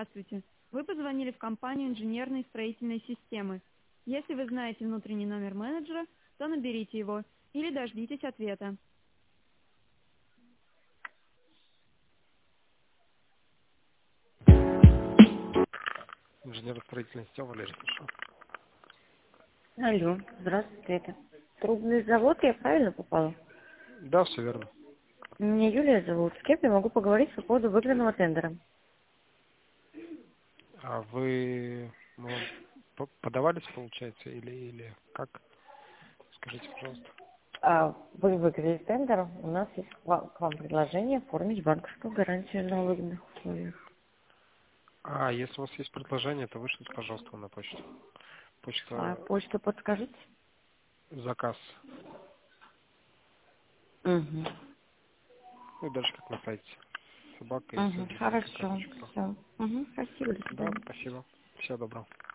Здравствуйте. Вы позвонили в компанию инженерной строительной системы. Если вы знаете внутренний номер менеджера, то наберите его или дождитесь ответа. Инженерно-строительный сеть, Валерий, хорошо. Алло, здравствуйте, это трубный завод, я правильно попала? Да, все верно. Меня Юлия зовут. С кем я могу поговорить по поводу выигранного тендера? А вы подавались, получается, или как? Скажите, пожалуйста. Вы выиграли тендер, у нас есть к вам предложение оформить банковскую гарантию на выгодных условиях. Если у вас есть предложение, то вышлите, пожалуйста, на почту. А Почта почту подскажите? заказ. Угу. Ну и дальше как на сайте. Собака и Угу, хорошо, ру. все. Угу, спасибо, до Да, свидания. спасибо. Всего доброго.